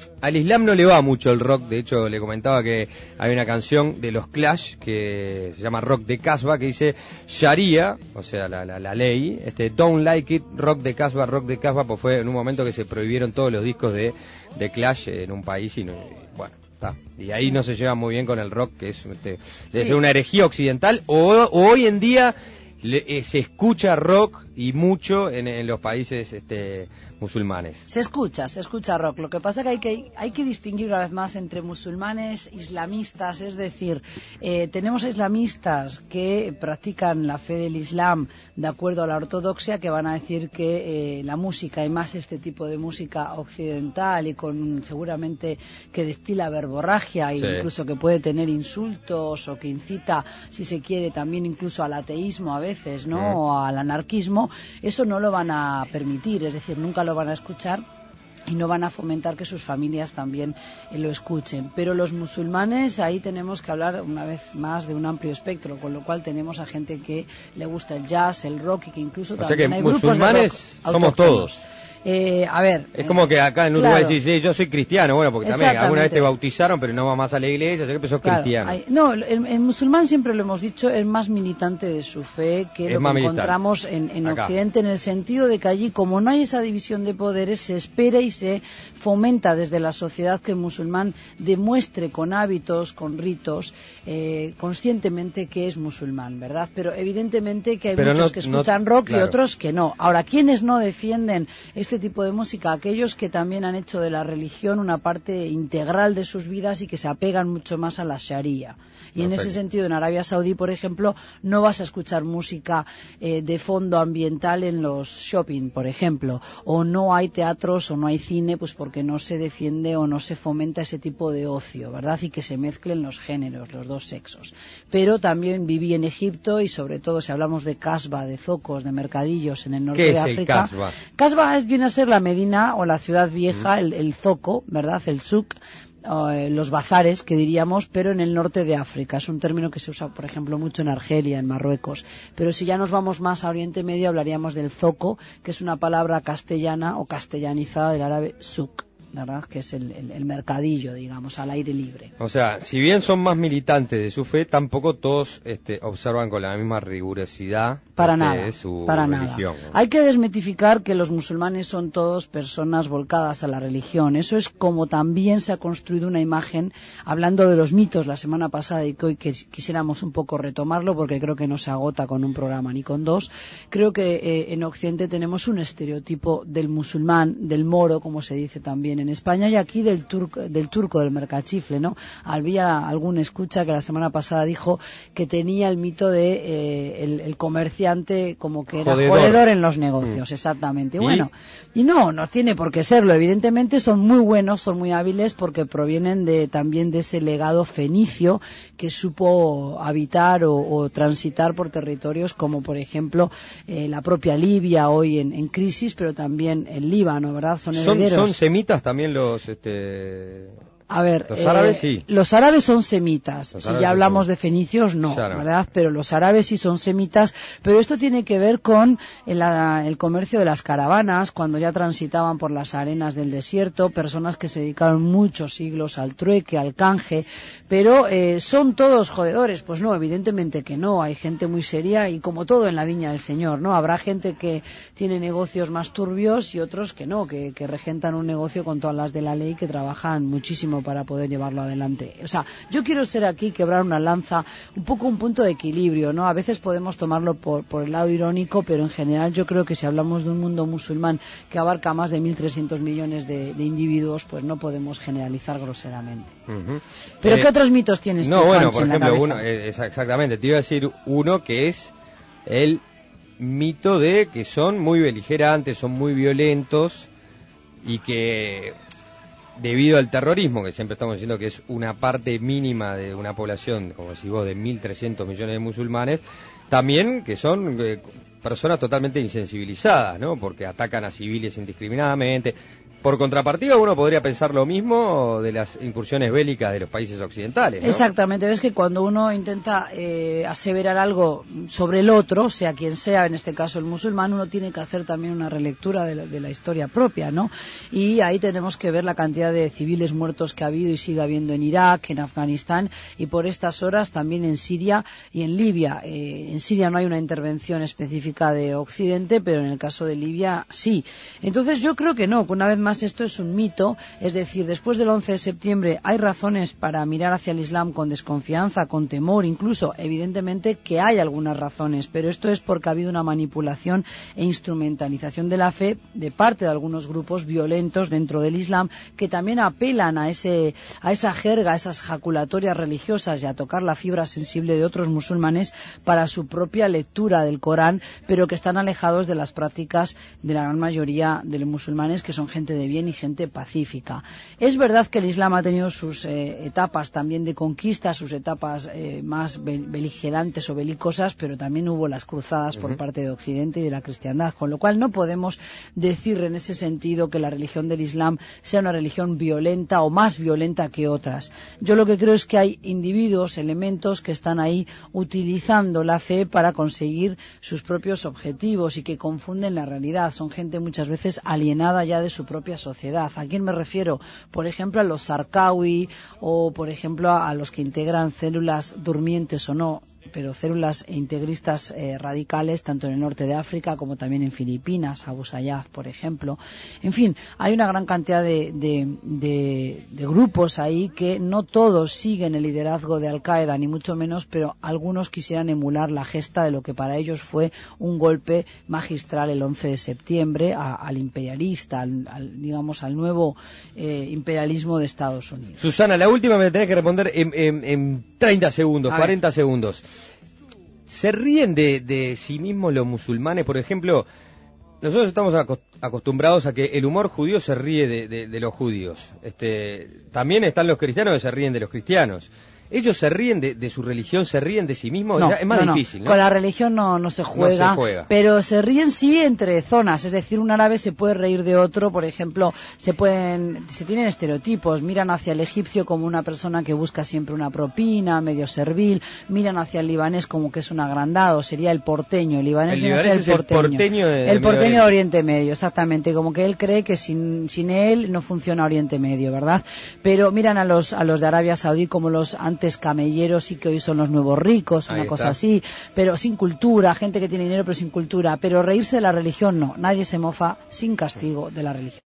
al Islam no le va mucho el rock. De hecho, le comentaba que hay una canción de los Clash que se llama Rock de Casbah, que dice Sharia, o sea, la ley, don't like it, rock de Casbah, pues fue en un momento que se prohibieron todos los discos de Clash en un país y bueno, está. Y ahí no se lleva muy bien con el rock, que es debe ser una herejía occidental, o hoy en día se escucha rock y mucho en los países musulmanes. Se escucha rock. Lo que pasa es que hay que distinguir una vez más entre musulmanes, islamistas, es decir, tenemos islamistas que practican la fe del Islam de acuerdo a la ortodoxia, que van a decir que la música, y más este tipo de música occidental y con seguramente que destila verborragia e incluso que puede tener insultos o que incita, si se quiere, también incluso al ateísmo a veces, ¿no? O al anarquismo, eso no lo van a permitir, es decir, nunca lo van a escuchar y no van a fomentar que sus familias también lo escuchen. Pero los musulmanes, ahí tenemos que hablar una vez más de un amplio espectro, con lo cual tenemos a gente que le gusta el jazz, el rock y que incluso también hay grupos de rock musulmanes somos todos. A ver, es como que acá en Uruguay decís, yo soy cristiano, bueno, porque también alguna vez te bautizaron, pero no vas más a la iglesia, así que sos cristiano. No, el musulmán, siempre lo hemos dicho, es más militante de su fe que lo que encontramos en Occidente, en el sentido de que allí, como no hay esa división de poderes, se espera y se fomenta desde la sociedad que el musulmán demuestre con hábitos, con ritos, conscientemente que es musulmán, ¿verdad? Pero evidentemente que hay muchos que escuchan rock y otros que no. Ahora, ¿quiénes no defienden este tipo de música? Aquellos que también han hecho de la religión una parte integral de sus vidas y que se apegan mucho más a la Sharia. Y en ese sentido, en Arabia Saudí, por ejemplo, no vas a escuchar música de fondo ambiental en los shopping, por ejemplo, o no hay teatros o no hay cine, pues porque no se defiende o no se fomenta ese tipo de ocio, ¿verdad? Y que se mezclen los géneros, los dos sexos. Pero también viví en Egipto y sobre todo si hablamos de Casbah, de zocos, de mercadillos en el norte de África. ¿Qué es el Casbah? Casbah viene a ser la Medina o la ciudad vieja, el zoco, ¿verdad? El souk. Los bazares, que diríamos, pero en el norte de África. Es un término que se usa, por ejemplo, mucho en Argelia, en Marruecos. Pero si ya nos vamos más a Oriente Medio, hablaríamos del zoco, que es una palabra castellana o castellanizada del árabe souk, ¿verdad? Que es el mercadillo, digamos, al aire libre. O sea, si bien son más militantes de su fe, tampoco todos observan con la misma rigurosidad su religión, ¿no? Hay que desmitificar que los musulmanes son todos personas volcadas a la religión. Eso es como también se ha construido una imagen, hablando de los mitos la semana pasada, y que hoy quisiéramos un poco retomarlo porque creo que no se agota con un programa ni con dos. Creo que en Occidente tenemos un estereotipo del musulmán, del moro, como se dice también en España, y aquí del turco, del mercachifle, ¿no? Había algún escucha que la semana pasada dijo que tenía el mito de el comerciante como que era jodedor en los negocios, exactamente. Bueno, y no tiene por qué serlo. Evidentemente son muy buenos, son muy hábiles porque provienen también de ese legado fenicio que supo habitar o transitar por territorios como, por ejemplo, la propia Libia hoy en crisis, pero también el Líbano, ¿verdad? Son herederos. ¿Son semitas también los A ver, los árabes sí. Los árabes son semitas. Si ya hablamos de fenicios, no, ¿verdad? Pero los árabes sí son semitas. Pero esto tiene que ver con el comercio de las caravanas, cuando ya transitaban por las arenas del desierto, personas que se dedicaron muchos siglos al trueque, al canje. Pero ¿son todos jodedores? Pues no, evidentemente que no. Hay gente muy seria y como todo en la viña del Señor, ¿no? Habrá gente que tiene negocios más turbios y otros que no, que regentan un negocio con todas las de la ley, que trabajan muchísimo para poder llevarlo adelante. O sea, yo quiero ser aquí, quebrar una lanza, un poco un punto de equilibrio, ¿no? A veces podemos tomarlo por el lado irónico, pero en general yo creo que si hablamos de un mundo musulmán que abarca más de 1.300 millones de individuos, pues no podemos generalizar groseramente. Uh-huh. ¿Pero qué otros mitos tienes tú, bueno, Pancho, por ejemplo, en la cabeza? Exactamente, te iba a decir uno que es el mito de que son muy beligerantes, son muy violentos y que debido al terrorismo, que siempre estamos diciendo que es una parte mínima de una población, como decís vos, de 1.300 millones de musulmanes, también que son personas totalmente insensibilizadas, ¿no? Porque atacan a civiles indiscriminadamente. por contrapartida uno podría pensar lo mismo de las incursiones bélicas de los países occidentales, ¿no? Exactamente, ves que cuando uno intenta aseverar algo sobre el otro, sea quien sea, en este caso el musulmán, uno tiene que hacer también una relectura de la historia propia, ¿no? Y ahí tenemos que ver la cantidad de civiles muertos que ha habido y sigue habiendo en Irak, en Afganistán y por estas horas también en Siria y en Libia. En Siria no hay una intervención específica de Occidente, pero en el caso de Libia sí. Entonces yo creo que no, que una vez más esto es un mito, es decir, después del 11 de septiembre hay razones para mirar hacia el Islam con desconfianza, con temor, incluso evidentemente que hay algunas razones, pero esto es porque ha habido una manipulación e instrumentalización de la fe de parte de algunos grupos violentos dentro del Islam que también apelan a esa jerga, a esas jaculatorias religiosas y a tocar la fibra sensible de otros musulmanes para su propia lectura del Corán, pero que están alejados de las prácticas de la gran mayoría de los musulmanes, que son gente de bien y gente pacífica. Es verdad que el Islam ha tenido sus etapas también de conquista, sus etapas más beligerantes o belicosas, pero también hubo las cruzadas por parte de Occidente y de la cristiandad, con lo cual no podemos decir en ese sentido que la religión del Islam sea una religión violenta o más violenta que otras. Yo lo que creo es que hay individuos, elementos que están ahí utilizando la fe para conseguir sus propios objetivos y que confunden la realidad. Son gente muchas veces alienada ya de su propia sociedad. ¿A quién me refiero? Por ejemplo, a los Zarqawi o, por ejemplo, a los que integran células durmientes o no, pero células integristas radicales tanto en el norte de África como también en Filipinas, Abu Sayyaf, por ejemplo. En fin, hay una gran cantidad de grupos ahí que no todos siguen el liderazgo de Al-Qaeda, ni mucho menos, pero algunos quisieran emular la gesta de lo que para ellos fue un golpe magistral el 11 de septiembre al imperialista, al nuevo imperialismo de Estados Unidos. Susana, la última me tenés que responder en 30 segundos, 40 segundos. ¿Se ríen de sí mismos los musulmanes? Por ejemplo, nosotros estamos acostumbrados a que el humor judío se ríe de los judíos. También están los cristianos que se ríen de los cristianos. ¿Ellos se ríen de su religión, se ríen de sí mismos? No, es más difícil, ¿no? Con la religión no se juega, pero se ríen sí entre zonas, es decir, un árabe se puede reír de otro, por ejemplo, se tienen estereotipos, miran hacia el egipcio como una persona que busca siempre una propina, medio servil, miran hacia el libanés como que es un agrandado, sería el porteño, el libanés es el porteño de Oriente Medio, exactamente, como que él cree que sin él no funciona Oriente Medio, ¿verdad? Pero miran a los de Arabia Saudí como los antes camelleros y que hoy son los nuevos ricos, una cosa así, pero sin cultura, gente que tiene dinero pero sin cultura, pero reírse de la religión no, nadie se mofa sin castigo de la religión.